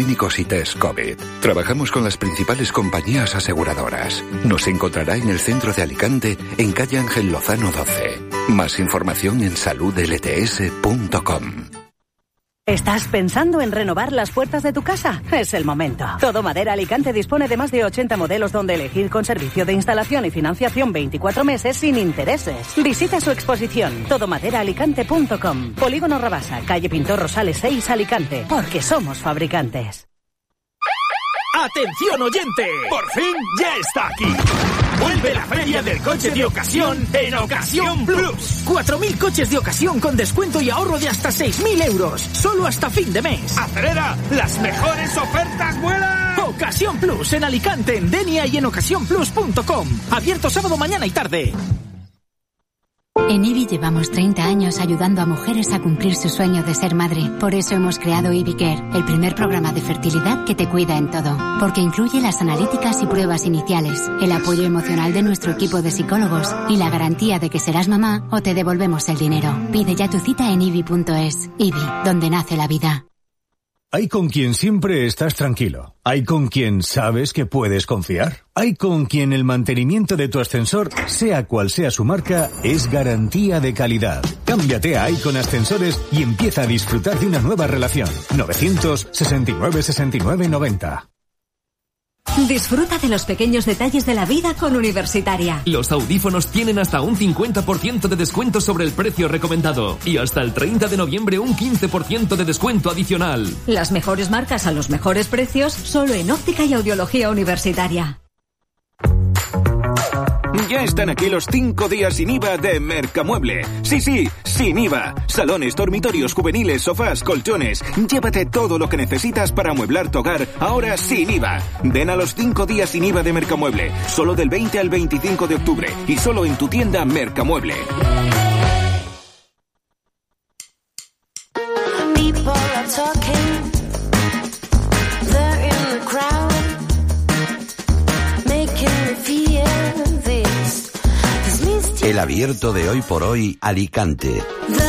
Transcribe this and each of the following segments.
clínicos y test COVID. Trabajamos con las principales compañías aseguradoras. Nos encontrará en el centro de Alicante, en calle Ángel Lozano 12. Más información en saludlts.com. ¿Estás pensando en renovar las puertas de tu casa? Es el momento. Todo Madera Alicante dispone de más de 80 modelos donde elegir con servicio de instalación y financiación 24 meses sin intereses. Visita su exposición, todomaderaalicante.com. Polígono Rabasa, calle Pintor Rosales 6, Alicante. Porque somos fabricantes. ¡Atención oyente! ¡Por fin ya está aquí! ¡Vuelve la feria del coche de ocasión en Ocasión Plus! 4.000 coches de ocasión con descuento y ahorro de hasta 6.000 euros. Solo hasta fin de mes. ¡Acelera! ¡Las mejores ofertas vuelan! Ocasión Plus en Alicante, en Denia y en ocasiónplus.com. Abierto sábado, mañana y tarde. En IBI llevamos 30 años ayudando a mujeres a cumplir su sueño de ser madre. Por eso hemos creado IBI Care, el primer programa de fertilidad que te cuida en todo. Porque incluye las analíticas y pruebas iniciales, el apoyo emocional de nuestro equipo de psicólogos y la garantía de que serás mamá o te devolvemos el dinero. Pide ya tu cita en IBI.es. IBI, donde nace la vida. Hay con quien siempre estás tranquilo. Hay con quien sabes que puedes confiar. Hay con quien el mantenimiento de tu ascensor, sea cual sea su marca, es garantía de calidad. Cámbiate a Icon Ascensores y empieza a disfrutar de una nueva relación. 969 69 90. Disfruta de los pequeños detalles de la vida con Universitaria. Los audífonos tienen hasta un 50% de descuento sobre el precio recomendado y hasta el 30 de noviembre un 15% de descuento adicional. Las mejores marcas a los mejores precios solo en Óptica y Audiología Universitaria. Ya están aquí los 5 días sin IVA de Mercamueble. Sí, sin IVA. Salones, dormitorios, juveniles, sofás, colchones. Llévate todo lo que necesitas para amueblar tu hogar, ahora sin IVA. Ven a los 5 días sin IVA de Mercamueble. Solo del 20 al 25 de octubre. Y solo en tu tienda Mercamueble. El abierto de Hoy por Hoy, Alicante.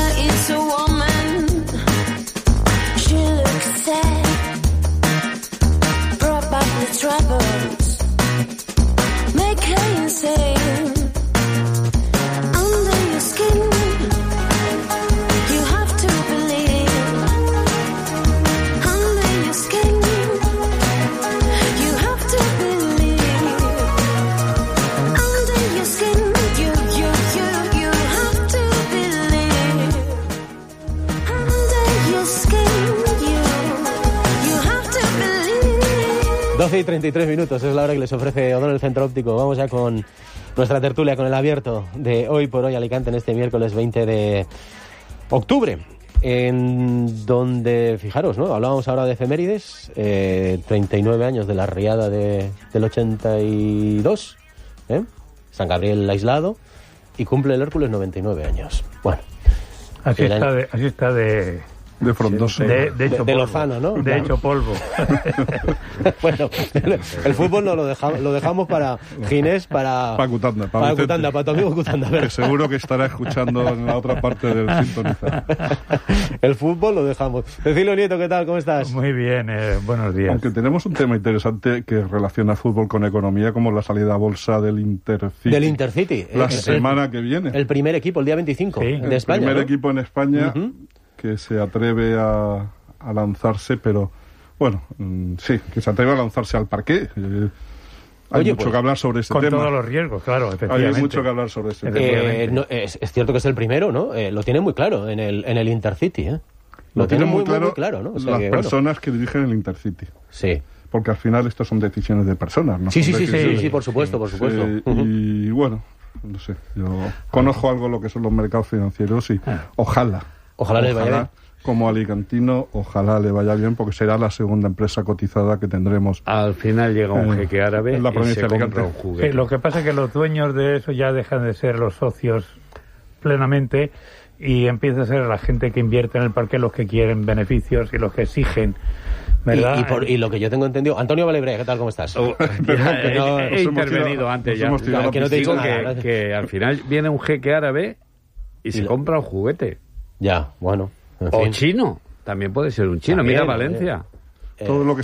Y 33 minutos es la hora que les ofrece O'Donnell Centro Óptico. Vamos ya con nuestra tertulia, con el abierto de Hoy por Hoy Alicante en este miércoles 20 de octubre, en donde, fijaros, ¿no? Hablábamos ahora de efemérides, 39 años de la riada del 82, San Gabriel aislado, y cumple el Hércules 99 años. Bueno, así está de frondoso. De hecho de Lozano, ¿no? De hecho polvo. Bueno, el fútbol no lo dejamos para Ginés, para Cutanda, para tu amigo Cutanda. Que seguro que estará escuchando en la otra parte del sintonizar. El fútbol lo dejamos. Cecilio Nieto, ¿qué tal? ¿Cómo estás? Muy bien, buenos días. Aunque tenemos un tema interesante que relaciona fútbol con economía, como la salida a bolsa del Intercity. Del Intercity. La semana que viene. El primer equipo, el día 25, de España. El primer ¿no? equipo en España que se atreve a lanzarse, pero bueno, sí, que se atreve a lanzarse al parqué. Hay mucho que hablar sobre este tema. Con todos los riesgos, claro, efectivamente. Hay mucho que hablar sobre este tema. No, es cierto que es el primero, ¿no? Lo tiene muy claro en el Intercity, ¿eh? Lo tiene muy claro, ¿no? O sea, las que, personas que dirigen el Intercity. Sí. Porque al final esto son decisiones de personas, ¿no? Sí, por supuesto. Y bueno, no sé, yo conozco algo lo que son los mercados financieros y ojalá les vaya bien. Como alicantino, ojalá le vaya bien, porque será la segunda empresa cotizada que tendremos. Al final llega un jeque árabe en la provincia y se compra un juguete. Sí, lo que pasa es que los dueños de eso ya dejan de ser los socios plenamente y empieza a ser la gente que invierte en el parque los que quieren beneficios y los que exigen, ¿verdad? Y lo que yo tengo entendido... Antonio Valebre, ¿qué tal? ¿Cómo estás? He intervenido antes ya. Que no te digo que al final viene un jeque árabe y se compra un juguete. Ya, bueno. O chino, también puede ser un chino. También, mira Valencia. Todo lo que